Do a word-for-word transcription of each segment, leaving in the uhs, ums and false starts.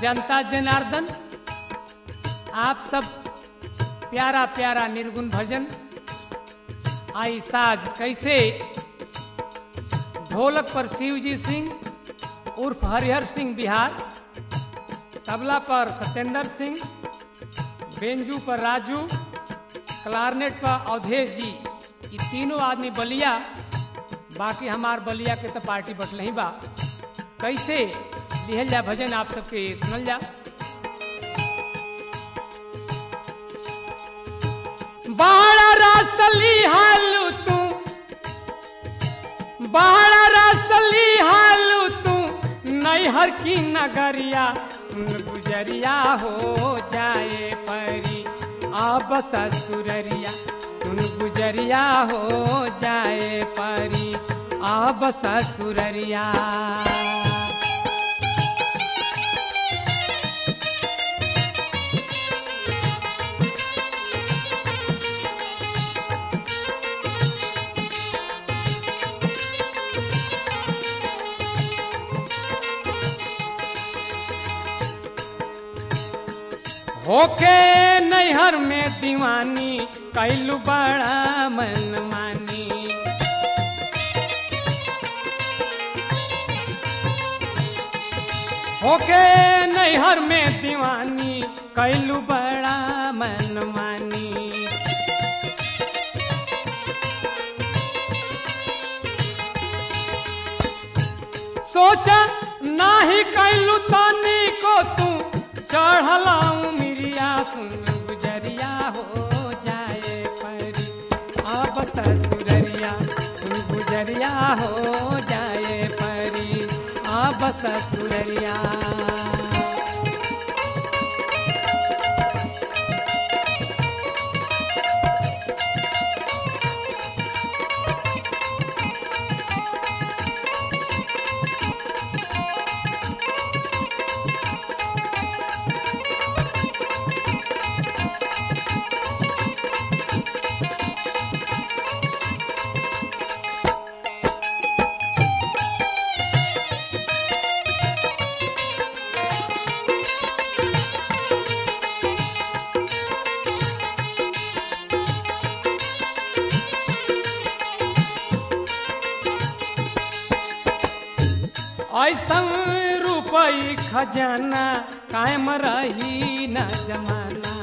जनता जनार्दन, आप सब प्यारा प्यारा निर्गुण भजन आई साज कैसे ढोलक पर शिवजी सिंह उर्फ हरिहर सिंह बिहार, तबला पर सत्येंद्र सिंह, बेंजू पर राजू, क्लारनेट पर अवधेश जी, ये तीनों आदमी बलिया, बाकी हमार बलिया के तो पार्टी बटल ही बा। कैसे लिहल जा भजन आप सबके सुनल जा। बाड़ा रास्तली हालू तू, बाड़ा रास्तली हालू तू, नैहर की नगरिया सुन गुजरिया हो जाए परी अब ससुररिया, सुन गुजरिया हो जाए परी अब ससुररिया। होके नैहर में दीवानी कैलू बड़ा मनमानी, होके नैहर में दीवानी कैलू बड़ा मनमानी। सोचा नाही कैलू तानी को तू चढ़लाऊ मिरिया, सुन गुजरिया हो जाए परी अब ससुररिया, सुन गुजरिया हो जाए परी अब ससुररिया। ऐसन रुपई खजाना कायम रही न जमाना,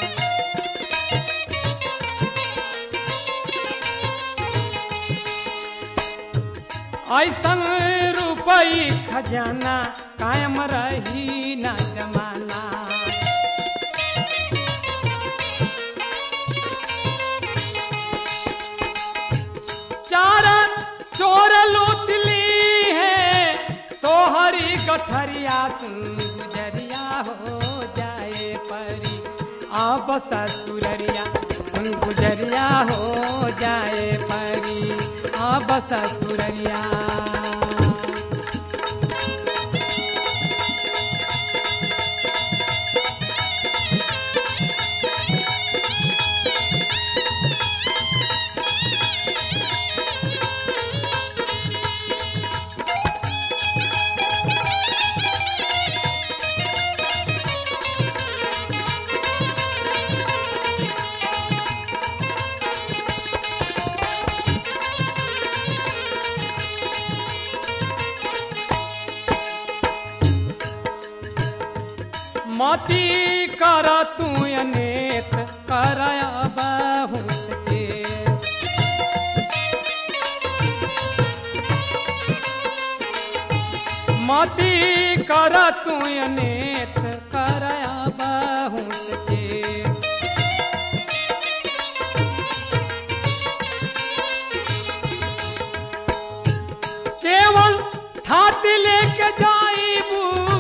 ऐसन रुपई खजाना कायम रही न जमाना। चार चोर लूट ली तोहरी गठरिया, सुन गुजरिया हो जाए परी अब ससुररिया, सुन गुजरिया हो जाए परी अब ससुररिया। मती कर तू अनेत कर बहुत चेत, मती कर तू अनेत कर बहुत चेत। केवल छाती लेके जाइबू,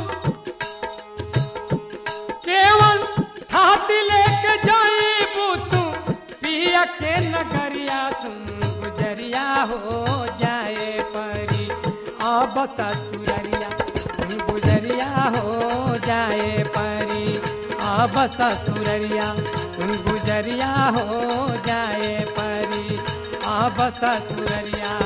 लेके जाइबू तू पिया के नगरिया, सुन गुजरिया हो जाए परी अब ससुररिया, सुन गुजरिया हो जाए परी अब ससुररिया, सुन गुजरिया हो जाए परी अब ससुररिया।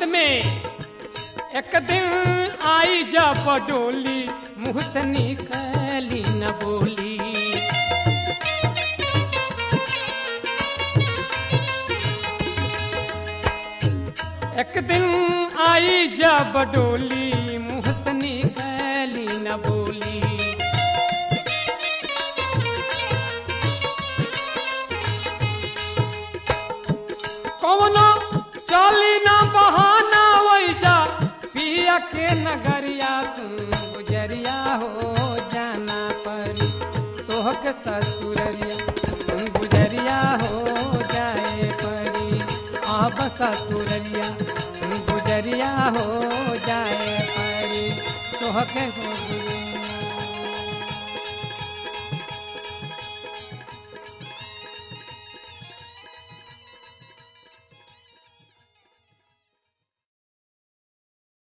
में एक दिन आई जब डोली मुँह से निकली न बोली। एक दिन आई जब डोली मुँह से निकली न बोली। कौनो चली न बहाना वैजा पिया के नगरिया सुन गुजरिया हो जाना परी तोह के ससुररिया सुन गुजरिया हो जाए परी अब ससुररिया सुन गुजरिया हो जाए परी तोह के